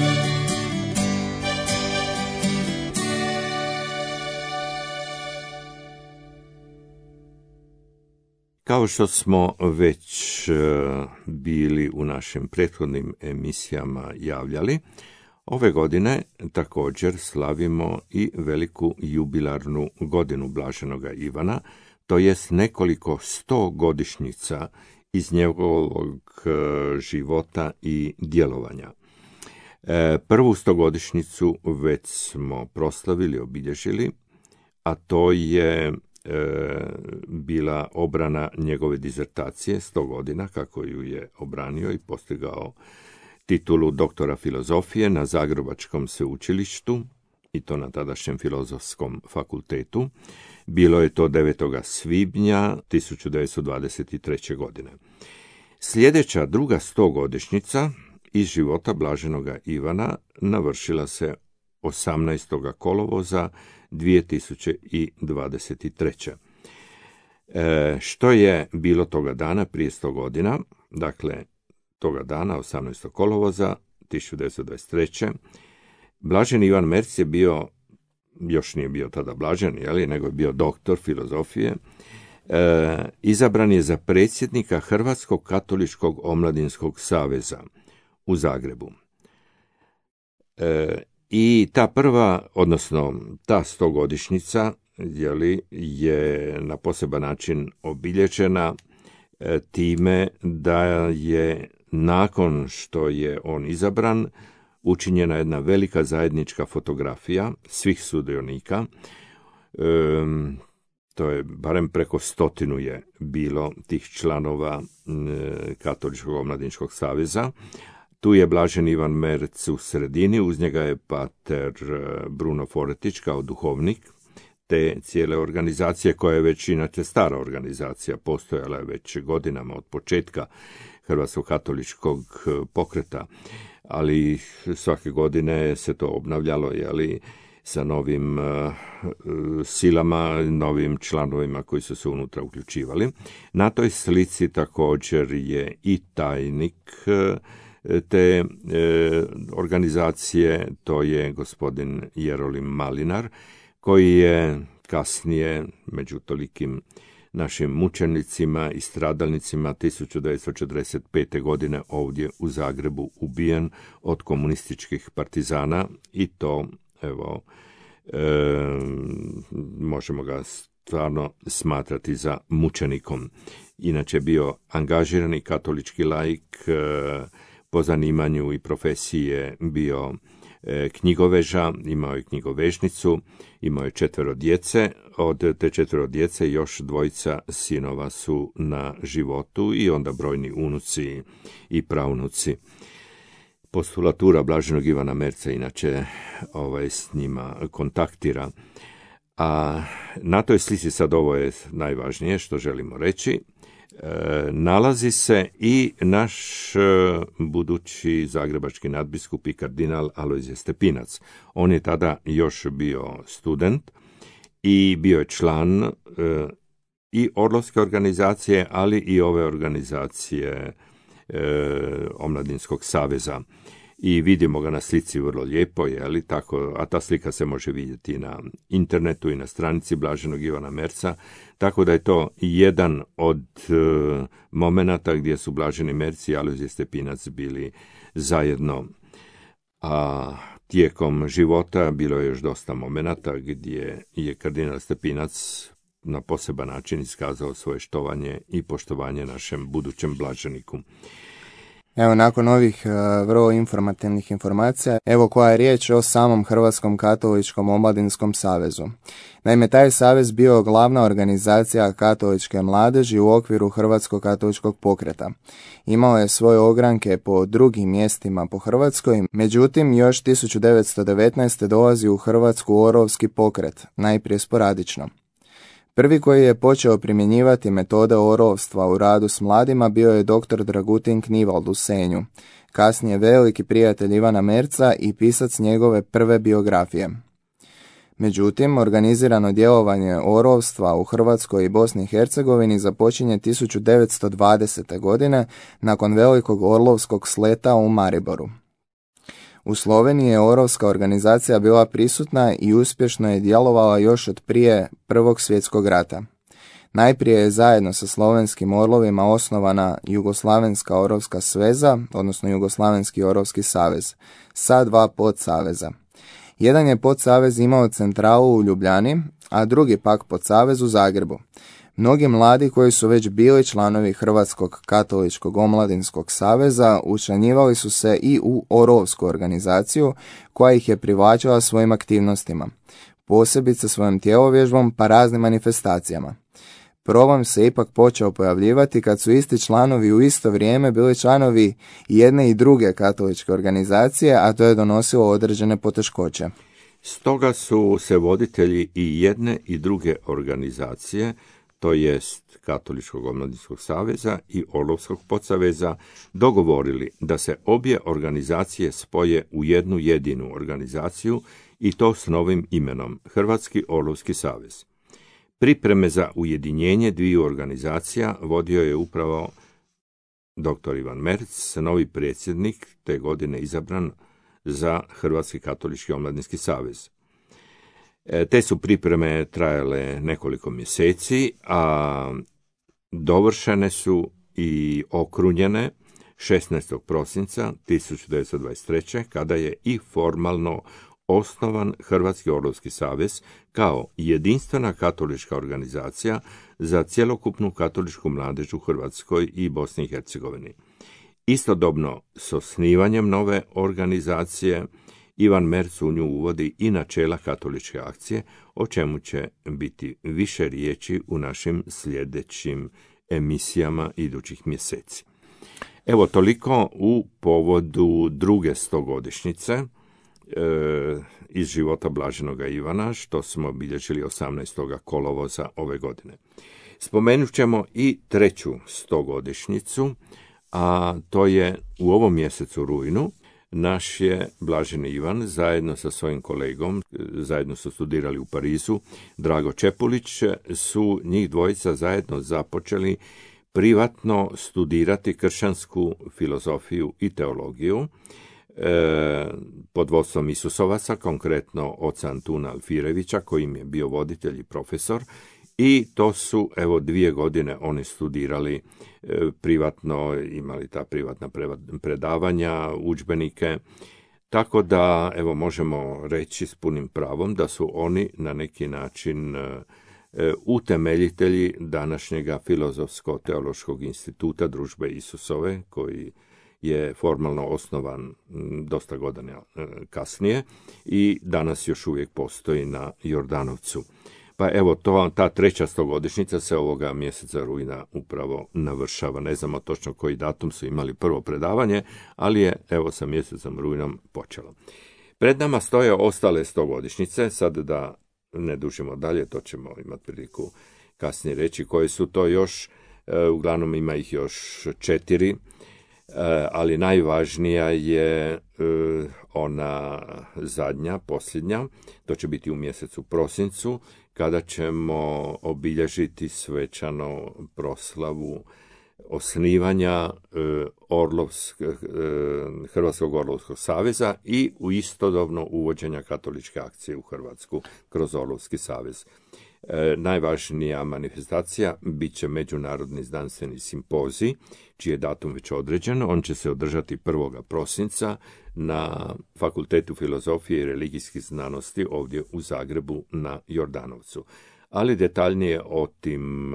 Speaker 3: Kao što smo već bili u našim prethodnim emisijama javljali, ove godine također slavimo i veliku jubilarnu godinu Blaženoga Ivana, to jest nekoliko sto godišnjica iz njegovog života i djelovanja. Prvu stogodišnjicu već smo proslavili, obilježili, a to je bila obrana njegove dizertacije, sto godina kako ju je obranio i postigao titulu doktora filozofije na Zagrebačkom sveučilištu, i to na tadašnjem Filozofskom fakultetu. Bilo je to devetog svibnja tisuću devetsto dvadeset treće. godine. Sljedeća druga stogodišnjica iz života Blaženoga Ivana navršila se osamnaestog kolovoza dvije tisuće dvadeset treće. E, što je bilo toga dana prije sto godina? Dakle, toga dana, osamnaestog kolovoza tisuću devetsto dvadeset treće. Blaženi Ivan Merz je bio, još nije bio tada blažen, jeli, nego je bio doktor filozofije, e, izabran je za predsjednika Hrvatskog katoličkog omladinskog saveza u Zagrebu. E, I ta prva, odnosno ta stogodišnjica, jeli, je na poseban način obilježena e, time da je nakon što je on izabran učinjena jedna velika zajednička fotografija svih sudionika. E, to je barem preko stotinu je bilo tih članova e, Katoličkog omladinskog saveza. Tu je Blaženi Ivan Merz u sredini, uz njega je pater Bruno Foretić kao duhovnik te cijele organizacije, koja je već inače stara organizacija, postojala je već godinama od početka Hrvatskog katoličkog pokreta, ali svake godine se to obnavljalo, jeli, sa novim uh, silama, novim članovima koji su se unutra uključivali. Na toj slici također je i tajnik uh, te e, organizacije, to je gospodin Jerolim Malinar, koji je kasnije među tolikim našim mučenicima i stradalnicima tisuću devetsto četrdeset pete. godine ovdje u Zagrebu ubijen od komunističkih partizana, i to, evo, e, možemo ga stvarno smatrati za mučenikom. Inače bio angažirani katolički laik, e, po zanimanju i profesije bio e, knjigoveža, imao je knjigovežnicu, imao je četvero djece, od te četvero djece još dvojica sinova su na životu i onda brojni unuci i praunuci. Postulatura Blaženog Ivana Merza inače ovaj, s njima kontaktira. A na toj slici, sad ovo je najvažnije što želimo reći, E, nalazi se i naš e, budući zagrebački nadbiskup i kardinal Alojzije Stepinac. On je tada još bio student i bio je član e, i Orlovske organizacije, ali i ove organizacije e, Omladinskog saveza. I vidimo ga na slici vrlo lijepo, je li tako, a ta slika se može vidjeti na internetu i na stranici Blaženog Ivana Merza, tako da je to jedan od e, momenata gdje su Blaženi Merz i Alojzije Stepinac bili zajedno. A tijekom života bilo je još dosta momenata gdje je kardinal Stepinac na poseban način iskazao svoje štovanje i poštovanje našem budućem blaženiku.
Speaker 4: Evo, nakon ovih uh, vrlo informativnih informacija, evo koja je riječ o samom Hrvatskom katoličkom omladinskom savezu. Naime, taj savez bio glavna organizacija katoličke mladeži u okviru Hrvatskog katoličkog pokreta. Imao je svoje ogranke po drugim mjestima po Hrvatskoj, međutim još tisuću devetsto devetnaeste. dolazi u Hrvatsku Orovski pokret, najprije sporadično. Prvi koji je počeo primjenjivati metode orovstva u radu s mladima bio je doktor Dragutin Knivald u Senju, kasnije veliki prijatelj Ivana Merca i pisac njegove prve biografije. Međutim, organizirano djelovanje orovstva u Hrvatskoj i Bosni i Hercegovini započinje tisuću devetsto dvadesete. godine nakon velikog orlovskog sleta u Mariboru. U Sloveniji je orovska organizacija bila prisutna i uspješno je djelovala još od prije Prvog svjetskog rata. Najprije je zajedno sa slovenskim orlovima osnovana Jugoslavenska orovska sveza, odnosno Jugoslavenski orovski savez, sa dva podsaveza. Jedan je podsavez imao centralu u Ljubljani, a drugi pak podsavez u Zagrebu. Mnogi mladi koji su već bili članovi Hrvatskog katoličkog omladinskog saveza učlanjivali su se i u orovsku organizaciju koja ih je privlačila svojim aktivnostima, posebice svojom tjelovježbom pa raznim manifestacijama. Problem se ipak počeo pojavljivati kad su isti članovi u isto vrijeme bili članovi jedne i druge katoličke organizacije, a to je donosilo određene poteškoće.
Speaker 3: Stoga su se voditelji i jedne i druge organizacije, to jest Katoličkog omladinskog saveza i Orlovskog podsaveza, dogovorili da se obje organizacije spoje u jednu jedinu organizaciju i to s novim imenom Hrvatski Orlovski savez. Pripreme za ujedinjenje dviju organizacija vodio je upravo doktor Ivan Merc, novi predsjednik, te godine izabran za Hrvatski katolički omladinski savez. Te su pripreme trajale nekoliko mjeseci, a dovršene su i okrunjene šesnaestog prosinca tisuću devetsto dvadeset treće. kada je i formalno osnovan Hrvatski Orlovski savez kao jedinstvena katolička organizacija za cjelokupnu katoličku mladež u Hrvatskoj i Bosni i Hercegovini. Istodobno s osnivanjem nove organizacije Ivan Merc u nju uvodi i načela katoličke akcije, o čemu će biti više riječi u našim sljedećim emisijama idućih mjeseci. Evo toliko u povodu druge stogodišnjice e, iz života Blaženoga Ivana, što smo obilježili osamnaestog kolovoza ove godine. Spomenut ćemo i treću stogodišnjicu, a to je u ovom mjesecu rujnu. Naš je Blaženi Ivan zajedno sa svojim kolegom, zajedno su studirali u Parizu, Drago Čepulić, su njih dvojica zajedno započeli privatno studirati kršćansku filozofiju i teologiju e, pod vodstvom Isusovaca, konkretno oca Antuna Alfirevića, koji im je bio voditelj i profesor, i to su, evo, dvije godine oni studirali e, privatno, imali ta privatna predavanja, udžbenike, tako da, evo, možemo reći s punim pravom da su oni na neki način e, utemeljitelji današnjega Filozofsko-teološkog instituta Družbe Isusove, koji je formalno osnovan dosta godina kasnije i danas još uvijek postoji na Jordanovcu. Pa evo, to, ta treća stogodišnjica se ovoga mjeseca rujna upravo navršava. Ne znamo točno koji datum su imali prvo predavanje, ali je, evo, sa mjesecom rujnom počelo. Pred nama stoje ostale stogodišnjice, sad da ne dužimo dalje, to ćemo imati priliku kasnije reći koje su to još, uglavnom ima ih još četiri, ali najvažnija je ona zadnja, posljednja, to će biti u mjesecu prosincu, kada ćemo obilježiti svečano proslavu osnivanja Orlovsk, Hrvatskog Orlovskog saveza i u istodobno uvođenja katoličke akcije u Hrvatsku kroz Orlovski savez. E, najvažnija manifestacija bit će međunarodni znanstveni simpozij, čiji je datum već određen. On će se održati prvog prosinca na Fakultetu filozofije i religijskih znanosti ovdje u Zagrebu na Jordanovcu. Ali detaljnije o tim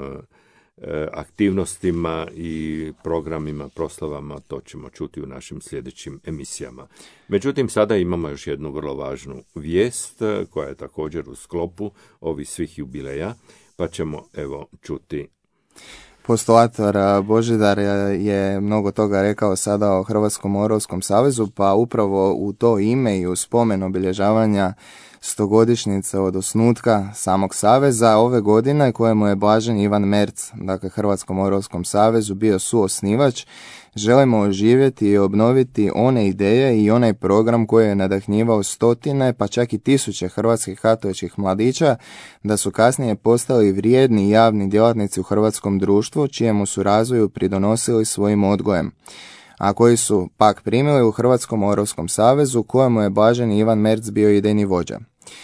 Speaker 3: aktivnostima i programima, proslavama, to ćemo čuti u našim sljedećim emisijama. Međutim, sada imamo još jednu vrlo važnu vijest koja je također u sklopu ovih svih jubileja, pa ćemo evo čuti.
Speaker 4: Postulator Božidar je mnogo toga rekao sada o Hrvatskom Orlovskom savezu, pa upravo u to ime i u spomen obilježavanja stogodišnjice od osnutka samog saveza ove godine, kojemu je Blažen Ivan Merc, dakle Hrvatskom orovskom savezu, bio suosnivač. Želimo oživjeti i obnoviti one ideje i onaj program koji je nadahnjivao stotine, pa čak i tisuće hrvatskih katoličkih mladića, da su kasnije postali vrijedni javni djelatnici u hrvatskom društvu, čijemu su razvoju pridonosili svojim odgojem, a koji su pak primili u Hrvatskom orovskom savezu, kojemu je Blažen Ivan Merc bio idejni vođa.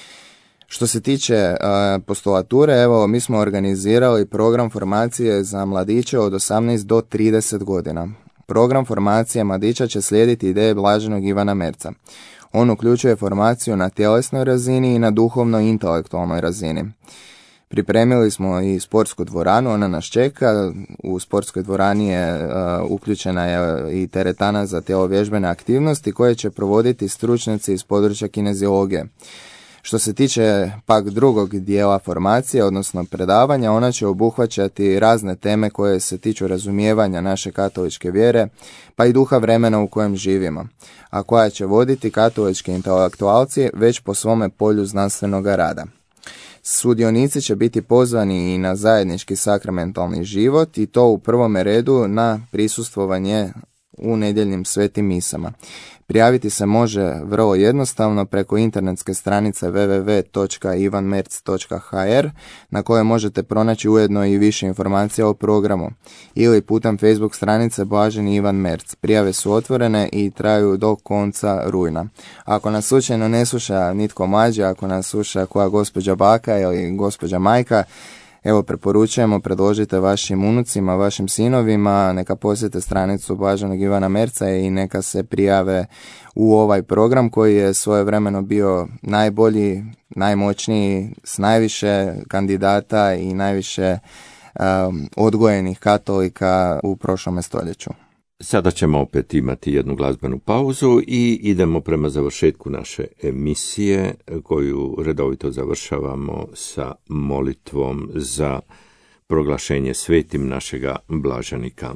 Speaker 4: Što se tiče uh, postulature, evo, mi smo organizirali program formacije za mladiće od osamnaest do trideset godina. Program formacije mladića će slijediti ideje Blaženog Ivana Merca. On uključuje formaciju na tjelesnoj razini i na duhovno-intelektualnoj razini. Pripremili smo i sportsku dvoranu, ona nas čeka. U sportskoj dvorani je uh, uključena je i teretana za tjelovježbene aktivnosti koje će provoditi stručnjaci iz područja kineziologije. Što se tiče pak drugog dijela formacije, odnosno predavanja, ona će obuhvaćati razne teme koje se tiču razumijevanja naše katoličke vjere, pa i duha vremena u kojem živimo, a koja će voditi katolički intelektualci već po svome polju znanstvenog rada. Sudionici će biti pozvani i na zajednički sakramentalni život, i to u prvome redu na prisustvovanje u nedjeljnim svetim misama. Prijaviti se može vrlo jednostavno preko internetske stranice w w w točka ivan merc točka h r, na kojoj možete pronaći ujedno i više informacija o programu, ili putem Facebook stranice Blažen Ivan Merc. Prijave su otvorene i traju do konca rujna. Ako nas slučajno ne sluša nitko mlađi, ako nas sluša koja gospođa baka ili gospođa majka, evo, preporučujemo, predložite vašim unucima, vašim sinovima, neka posjete stranicu Blaženog Ivana Merca i neka se prijave u ovaj program koji je svojevremeno bio najbolji, najmoćniji, s najviše kandidata i najviše um, odgojenih katolika u prošlome stoljeću.
Speaker 3: Sada ćemo opet imati jednu glazbenu pauzu i idemo prema završetku naše emisije, koju redovito završavamo sa molitvom za proglašenje svetim našega blaženika.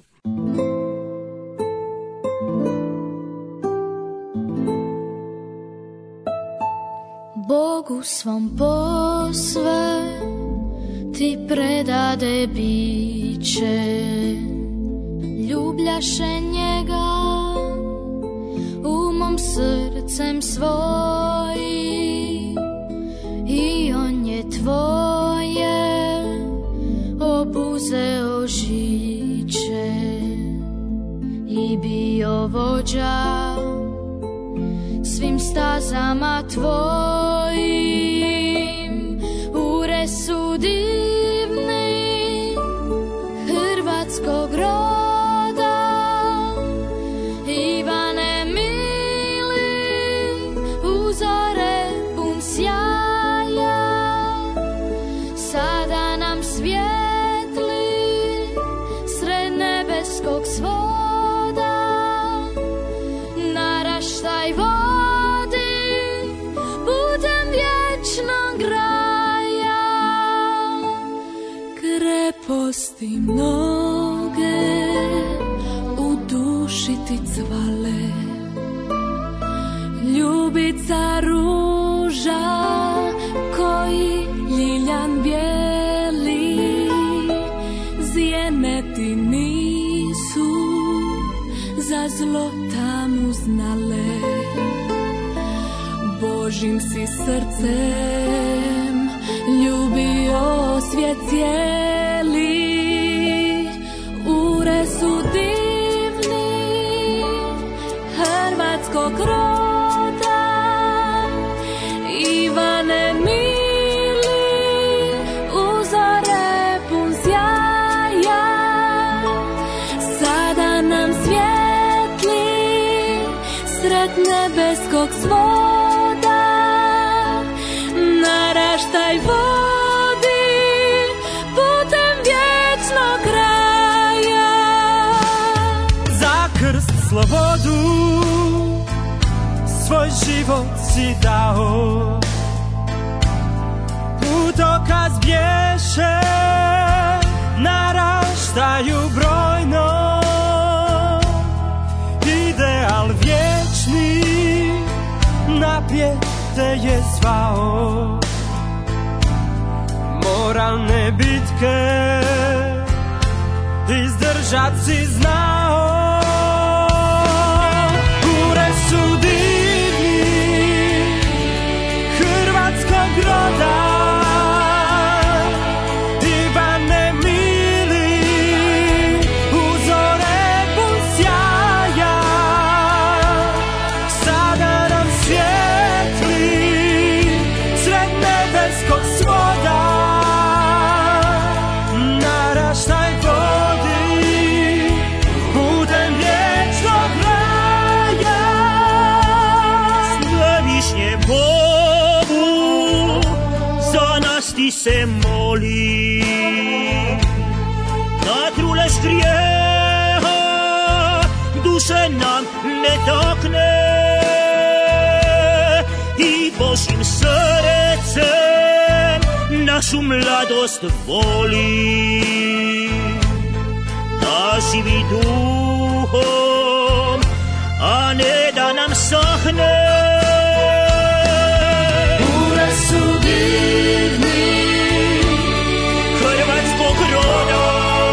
Speaker 7: Bogu svom posve ti predade biće, ljubljaše njega umom, srcem svojim, i on je tvoje obuzeo žiće i bio vođa svim stazama tvojim. Uresu divni hrvatskog roda, Ivane mili, uzore pun sjaja, sada nam svijetli sred nebeskog svoda. Naraštaj vodi putem vječnog raja, kreposti mnoge u duši ti cvale, ljubica ruža koji ljiljan bijeli, zijene ti nisu za zlo tamu znale. Božim si srcem ljubio svijet cijeli, ure su divni hrvatskog roda, Ivane mili, uzore pun sjaja, sada nam svijetli sred nebeskog svoda. Naraštaj vodi putem vječnog kraja,
Speaker 8: za krst slobodu svoj život si dao, putokaz bješe naraštaju brojno, ideal vječni naprijed te je zvao. Moralne bitke izdržat si znao. Ure su divni hrvatskog roda, Ivane mili, uzore pun sjaja. Sada nam svijetli sred nebeskog svoda. Naraštaj vodi putem vječnog raja.
Speaker 9: Svevišnje Bogu, za nas ti se moli. Da truleš grijeha duše nam ne takne i Božjim srcem našu mladost voli. Da živi duhom, a ne da nam sahne.
Speaker 1: Ure su divni
Speaker 9: Hrvatskog roda,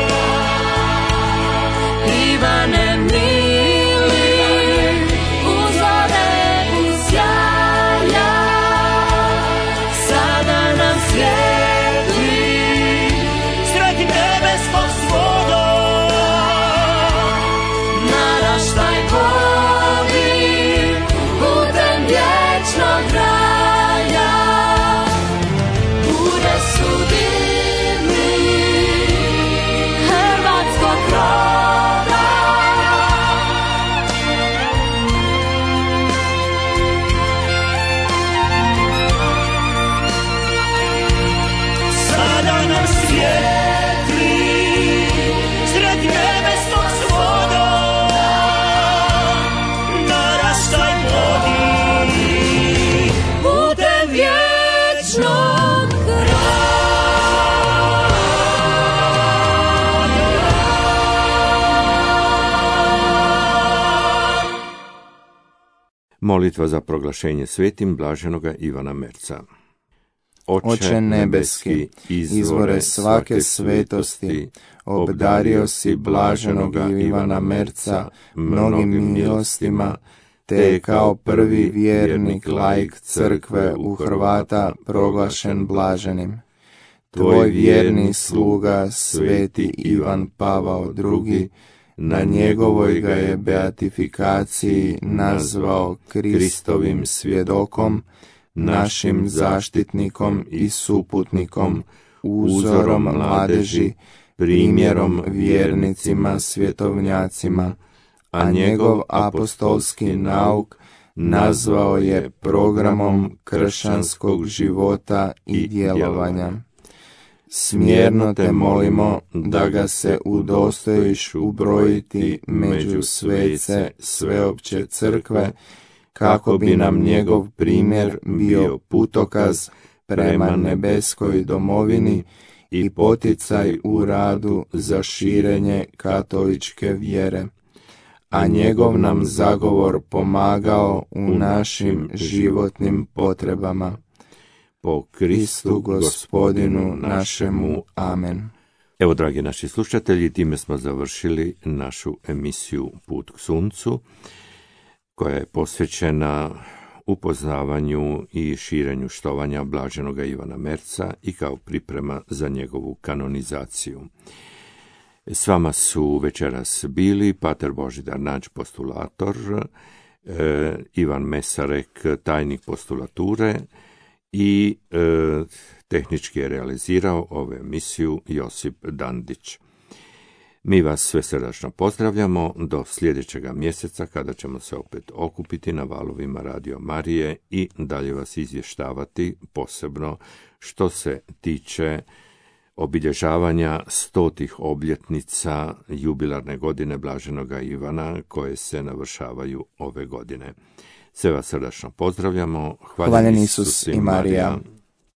Speaker 1: Ivane mili, uzore pun sjaja. Sada nam svijetli
Speaker 9: sred nebeskog svoda.
Speaker 1: naraštaj vodi putem vječnog raja. Ure su divni hrvatskog roda.
Speaker 9: Sada nam svijetli sred nebeskog svoda. Naraštaj vodi putem vječnog
Speaker 3: Molitva za proglašenje svetim blaženoga Ivana Merca.
Speaker 4: Oče nebeski, izvore svake svetosti, obdario si blaženoga Ivana Merca mnogim milostima, te je kao prvi vjernik laik crkve u Hrvata proglašen blaženim. Tvoj vjerni sluga, sveti Ivan Pavao drugi, na njegovoj ga je beatifikaciji nazvao Kristovim svjedokom, našim zaštitnikom i suputnikom, uzorom mladeži, primjerom vjernicima svjetovnjacima, a njegov apostolski nauk nazvao je programom kršćanskog života i djelovanja. Smjerno te molimo da ga se udostojiš ubrojiti među svece sveopće crkve, kako bi nam njegov primjer bio putokaz prema nebeskoj domovini i poticaj u radu za širenje katoličke vjere, a njegov nam zagovor pomagao u našim životnim potrebama. Po Kristu Gospodinu našemu. Amen.
Speaker 3: Evo, dragi naši slušatelji, time smo završili našu emisiju Put k suncu, koja je posvećena upoznavanju i širenju štovanja blaženoga Ivana Merca i kao priprema za njegovu kanonizaciju. S vama su večeras bili pater Božidar Nađ, postulator, eh, Ivan Mesarek, tajnik postulature, i e, tehnički je realizirao ovu emisiju Josip Dandić. Mi vas sve srdačno pozdravljamo do sljedećega mjeseca, kada ćemo se opet okupiti na valovima Radio Marije i dalje vas izvještavati, posebno što se tiče obilježavanja stotih obljetnica jubilarne godine blaženoga Ivana, koje se navršavaju ove godine. Sve vas srdačno pozdravljamo.
Speaker 4: Hvaljen Isus i Marija.